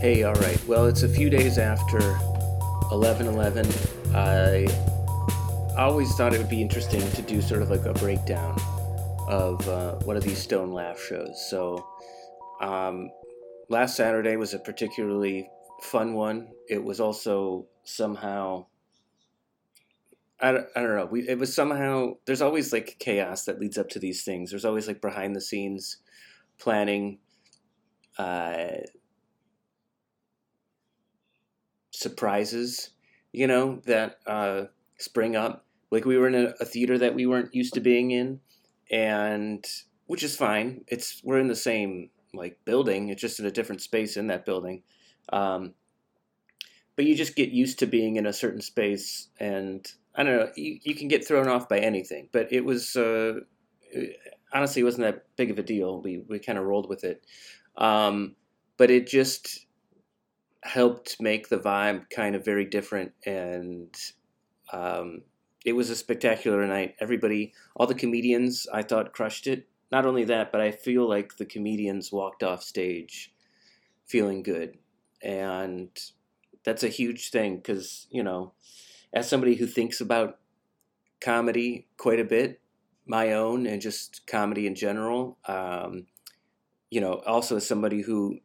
Hey, all right. Well, it's a few days after 11/11. I always thought it would be interesting to do sort of like a breakdown of one of these Stone Laugh shows. Um, Last Saturday was a particularly fun one. It was also somehow, I don't know, it was somehow, there's always like chaos that leads up to these things. There's always like behind the scenes planning, uh, surprises, that spring up. Like we were in a theater that we weren't used to being in, and which is fine. We're in the same like building. It's just in a different space in that building. Um, but you just get used to being in a certain space, and I don't know. You can get thrown off by anything, but it was honestly it wasn't that big of a deal. We kind of rolled with it, um, but it just helped make the vibe kind of very different, and um, it was a spectacular night. All the comedians, I thought crushed it. Not only that, but I feel like the comedians walked off stage feeling good, and that's a huge thing because as somebody who thinks about comedy quite a bit, my own and just comedy in general, also as somebody who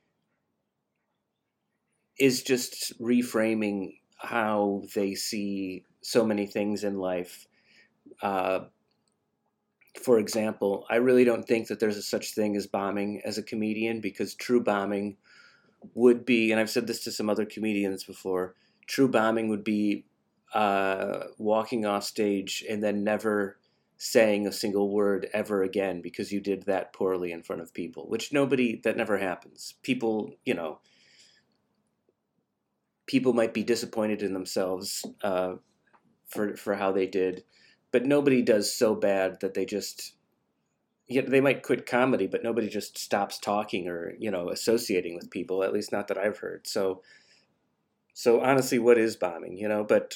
is just reframing how they see so many things in life. Uh, for example, I really don't think that there's a such thing as bombing as a comedian, because true bombing would be, and I've said this to some other comedians before, true bombing would be walking off stage and then never saying a single word ever again because you did that poorly in front of people, that never happens. People might be disappointed in themselves for how they did, but nobody does so bad that they might quit comedy, but nobody just stops talking or associating with people. At least not that I've heard. So honestly, what is bombing? But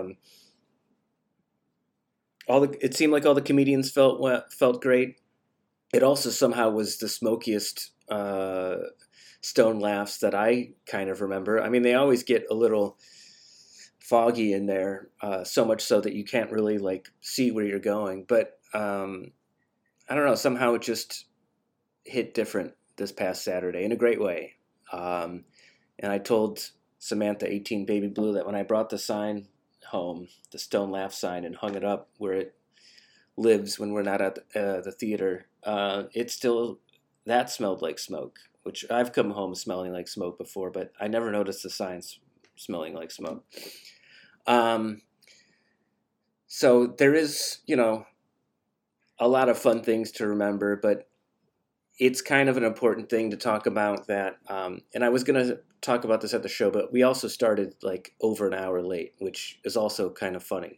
it seemed like all the comedians felt great. It also somehow was the smokiest Stone laughs that I kind of remember. I mean, they always get a little foggy in there, so much so that you can't really like see where you're going. But I don't know. Somehow it just hit different this past Saturday in a great way. Um, and I told Samantha 18 Baby Blue that when I brought the sign home, the Stone Laugh sign, and hung it up where it lives when we're not at the theater, it still that smelled like smoke. Which I've come home smelling like smoke before, but I never noticed the signs smelling like smoke. Um, so there is, a lot of fun things to remember, but it's kind of an important thing to talk about that. And I was going to talk about this at the show, but we also started like over an hour late, which is also kind of funny.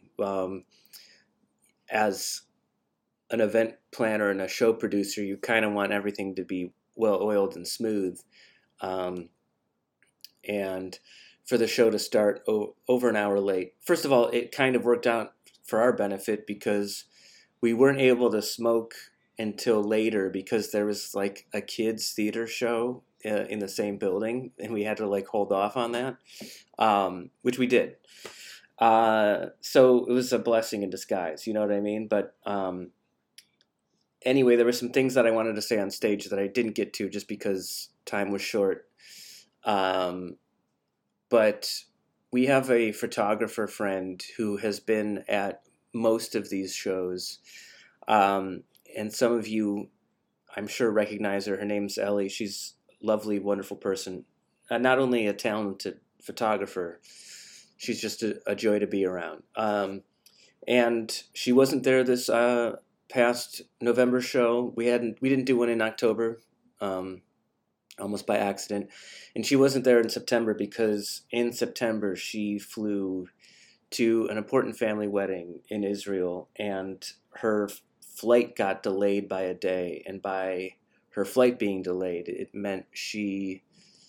As an event planner and a show producer, you kind of want everything to be well oiled and smooth. Um, and for the show to start over an hour late, first of all, it kind of worked out for our benefit because we weren't able to smoke until later because there was like a kids theater show in the same building, and we had to like hold off on that, which we did. So it was a blessing in disguise, you know what I mean? But anyway, there were some things that I wanted to say on stage that I didn't get to just because time was short. Um, but we have a photographer friend who has been at most of these shows. And some of you, I'm sure, recognize her. Her name's Ellie. She's a lovely, wonderful person. Not only a talented photographer, she's just a joy to be around. And she wasn't there this past November show. We didn't do one in October, almost by accident. And she wasn't there in September because in September she flew to an important family wedding in Israel, and her flight got delayed by a day. And by her flight being delayed, it meant she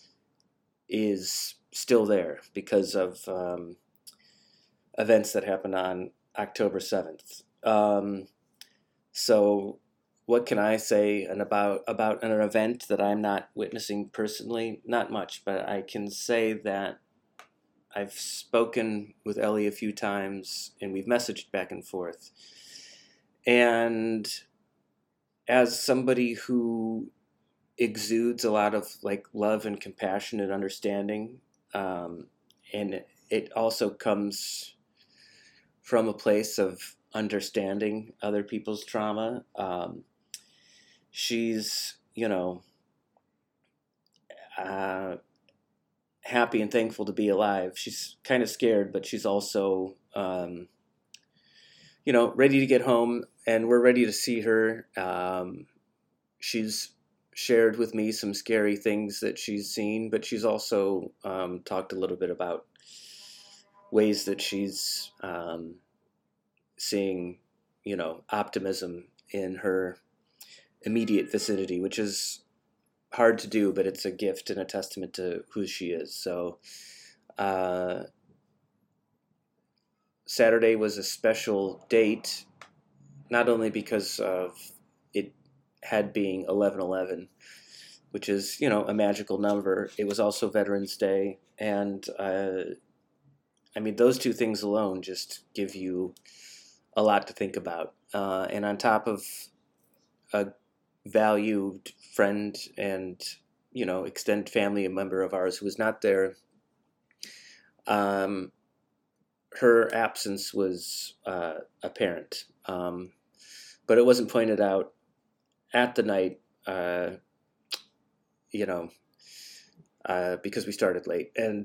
is still there because of events that happened on October 7th. So what can I say about an event that I'm not witnessing personally? Not much, but I can say that I've spoken with Ellie a few times, and we've messaged back and forth. And as somebody who exudes a lot of like love and compassion and understanding, and it also comes from a place of understanding other people's trauma. She's, uh, happy and thankful to be alive. She's kind of scared, but she's also, ready to get home, and we're ready to see her. She's shared with me some scary things that she's seen, but she's also talked a little bit about ways that she's seeing, optimism in her immediate vicinity, which is hard to do, but it's a gift and a testament to who she is. So uh, Saturday was a special date, not only because of it had being 11/11, which is, a magical number. It was also Veterans Day, and I mean, those two things alone just give you a lot to think about. And on top of a valued friend and, extended family member of ours who was not there, um, her absence was apparent. But it wasn't pointed out at the night, you know, because we started late. And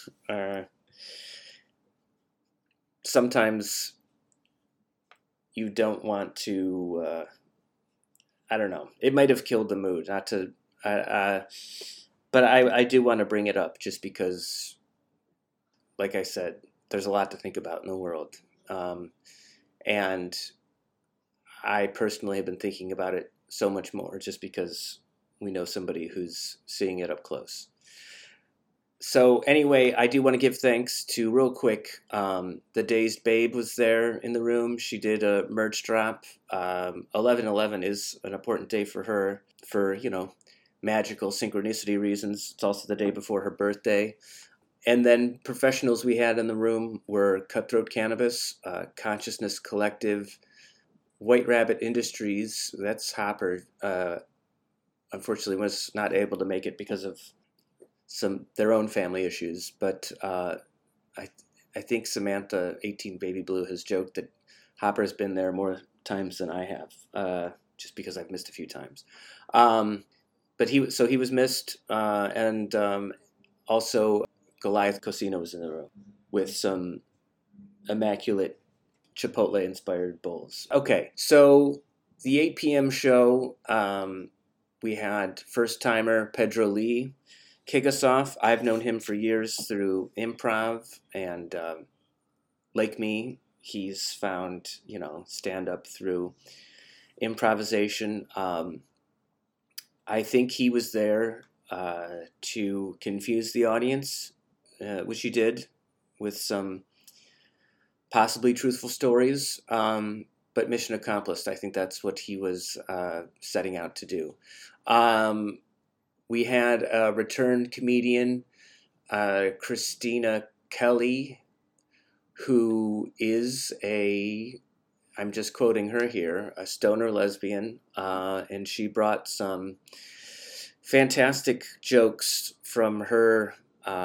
sometimes you don't want to, I don't know, it might have killed the mood, not to, but I do want to bring it up just because, like I said, there's a lot to think about in the world. And I personally have been thinking about it so much more just because we know somebody who's seeing it up close. So anyway, I do want to give thanks to, real quick, the Dazed Babe was there in the room. She did a merch drop. 11/11 is an important day for her for, magical synchronicity reasons. It's also the day before her birthday. And then professionals we had in the room were Cutthroat Cannabis, Consciousness Collective, White Rabbit Industries. That's Hopper. Unfortunately, was not able to make it because of their own family issues. But I think Samantha 18 Baby Blue has joked that Hopper's been there more times than I have, just because I've missed a few times. But he was missed, and also Goliath Cosino was in the room with some immaculate Chipotle-inspired bowls. Okay, so the 8 p.m. show, we had first-timer Pedro Lee kick us off. I've known him for years through improv, and like me, he's found, stand-up through improvisation. I think he was there to confuse the audience, which he did with some possibly truthful stories, but mission accomplished. I think that's what he was setting out to do. We had a returned comedian, Christina Kelly, who is I'm just quoting her here, a stoner lesbian, and she brought some fantastic jokes from her,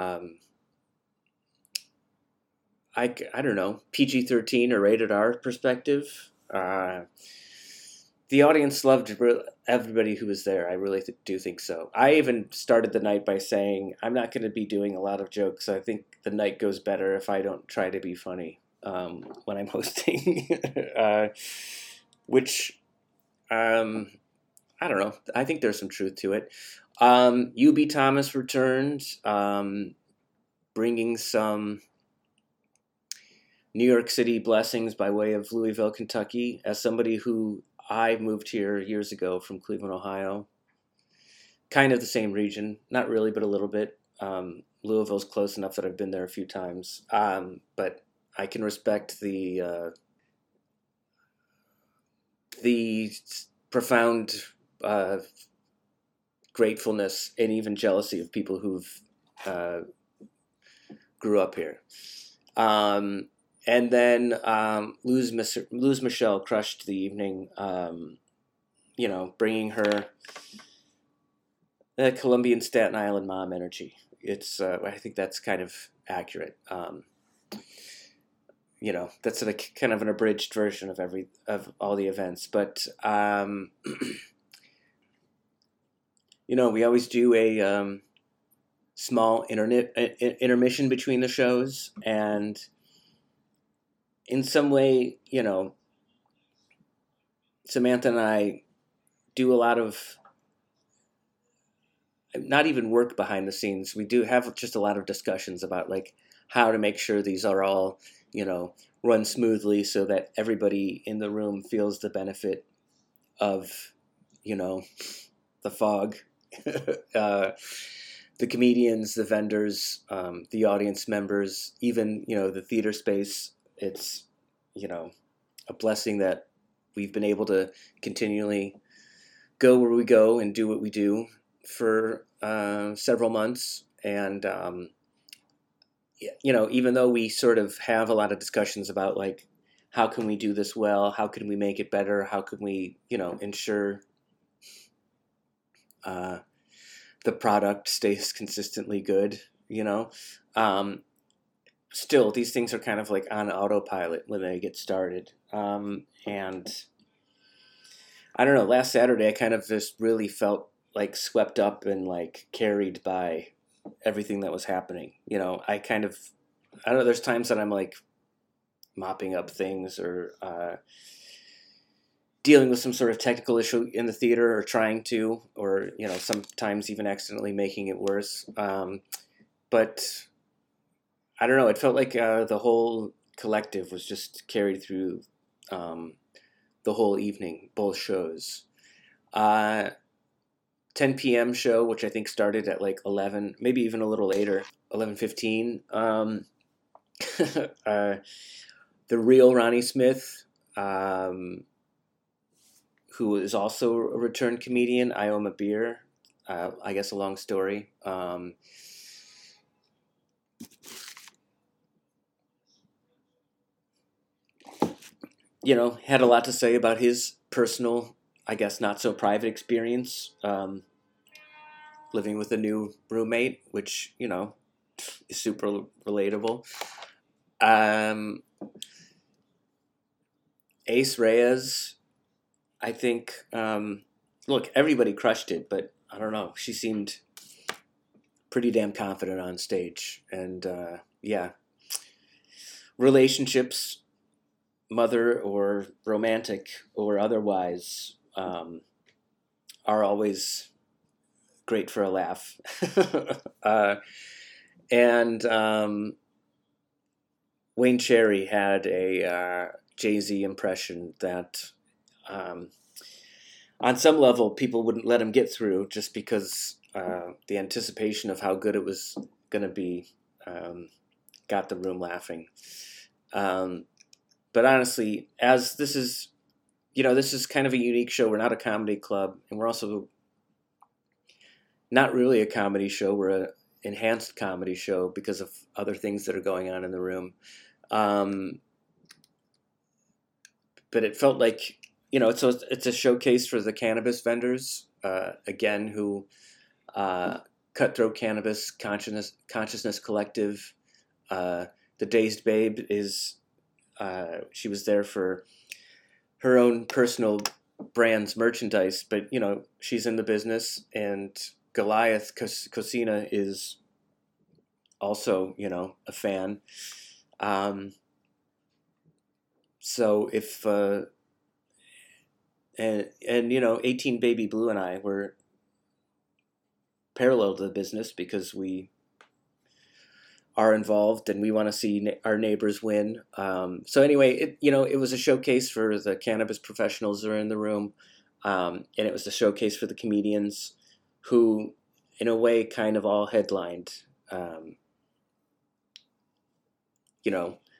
I don't know, PG-13 or rated R perspective. The audience loved everybody who was there. I really do think so. I even started the night by saying, I'm not going to be doing a lot of jokes. I think the night goes better if I don't try to be funny when I'm hosting. Which, I don't know. I think there's some truth to it. UB Thomas returned, bringing some New York City blessings by way of Louisville, Kentucky. As somebody who I moved here years ago from Cleveland, Ohio, kind of the same region, not really, but a little bit. Louisville's close enough that I've been there a few times, but I can respect the profound uh, gratefulness and even jealousy of people who've uh, grew up here. Um, and then Luz Michelle crushed the evening, bringing her Colombian Staten Island mom energy. I think that's kind of accurate. That's kind of an abridged version of all the events. But we always do a small intermission between the shows, and in some way, Samantha and I do a lot of not even work behind the scenes. We do have just a lot of discussions about like how to make sure these are all, run smoothly so that everybody in the room feels the benefit of, the fog, the comedians, the vendors, the audience members, even, the theater space. It's, a blessing that we've been able to continually go where we go and do what we do for several months. And, even though we sort of have a lot of discussions about like, how can we do this well? How can we make it better? How can we, ensure the product stays consistently good, still, these things are kind of like on autopilot when they get started. And I don't know, last Saturday I kind of just really felt like swept up and like carried by everything that was happening. I don't know, there's times that I'm like mopping up things or dealing with some sort of technical issue in the theater or trying to, or, sometimes even accidentally making it worse. But I don't know, it felt like the whole collective was just carried through the whole evening, both shows. 10 p.m. show, which I think started at like 11, maybe even a little later, 11:15. The real Ronnie Smith, who is also a return comedian, I Owe Him a Beer. I guess a long story. Had a lot to say about his personal, I guess not so private experience living with a new roommate, which, is super relatable. Ace Reyes, I think, look, everybody crushed it, but I don't know. She seemed pretty damn confident on stage. And yeah, relationships, mother or romantic or otherwise, are always great for a laugh. And Wayne Cherry had a Jay-Z impression that on some level people wouldn't let him get through just because the anticipation of how good it was going to be got the room laughing. But honestly, as this is kind of a unique show. We're not a comedy club, and we're also not really a comedy show. We're an enhanced comedy show because of other things that are going on in the room. But it felt like, it's a showcase for the cannabis vendors, again, who Cutthroat Cannabis Consciousness Collective. The Dazed Babe she was there for her own personal brand's merchandise, but, she's in the business, and Goliath Cosina is also, a fan. So if, and 18 Baby Blue and I were parallel to the business because we are involved and we want to see our neighbors win. So anyway, it was a showcase for the cannabis professionals that are in the room. And it was a showcase for the comedians who, in a way, kind of all headlined.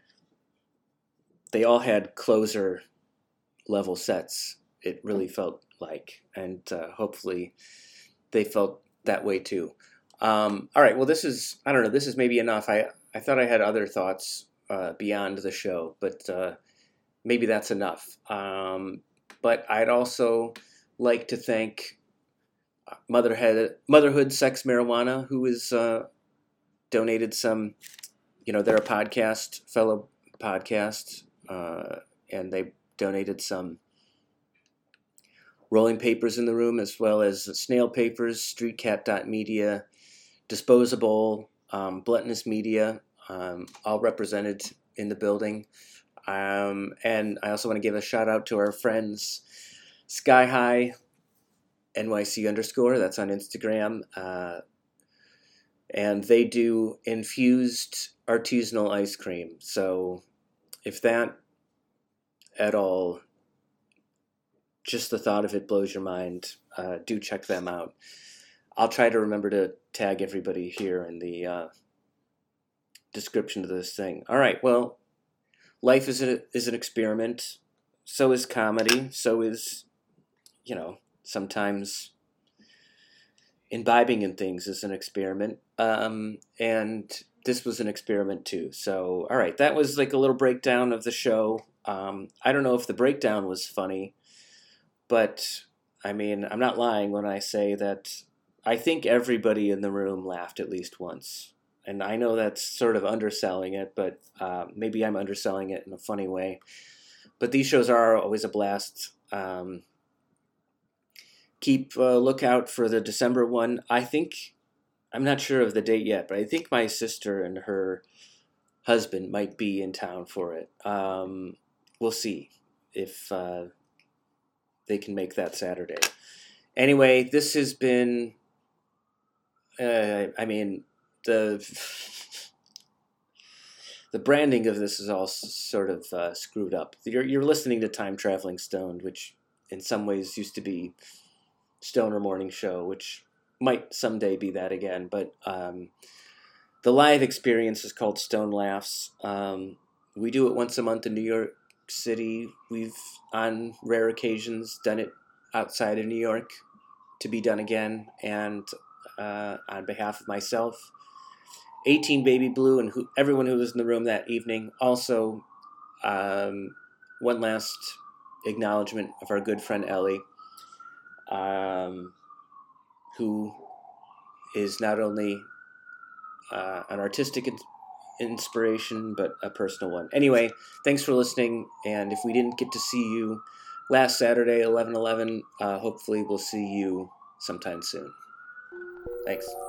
They all had closer level sets. It really felt like, and hopefully they felt that way too. All right, well, I don't know, this is maybe enough. I thought I had other thoughts beyond the show, but maybe that's enough. But I'd also like to thank Motherhood Sex Marijuana, who has donated some, they're a fellow podcast, and they donated some rolling papers in the room, as well as snail papers, streetcat.media, disposable, gluttonous media, all represented in the building. And I also want to give a shout out to our friends Sky High NYC _ that's on Instagram, and they do infused artisanal ice cream. So if that at all, just the thought of it blows your mind, do check them out. I'll try to remember to tag everybody here in the description of this thing. All right, well, life is an experiment. So is comedy. So is, sometimes imbibing in things is an experiment. And this was an experiment too. So, all right, that was like a little breakdown of the show. I don't know if the breakdown was funny, but I mean, I'm not lying when I say that I think everybody in the room laughed at least once. And I know that's sort of underselling it, but maybe I'm underselling it in a funny way. But these shows are always a blast. Keep a lookout for the December one. I'm not sure of the date yet, but I think my sister and her husband might be in town for it. We'll see if they can make that Saturday. Anyway, this has been, the branding of this is all sort of screwed up. You're listening to Time Traveling Stoned, which in some ways used to be Stoner Morning Show, which might someday be that again. But the live experience is called Stone Laughs. We do it once a month in New York City. We've, on rare occasions, done it outside of New York to be done again. And on behalf of myself, 18 Baby Blue, and everyone who was in the room that evening. Also, one last acknowledgement of our good friend Ellie, who is not only an artistic inspiration, but a personal one. Anyway, thanks for listening, and if we didn't get to see you last Saturday, 11/11, hopefully we'll see you sometime soon. Thanks.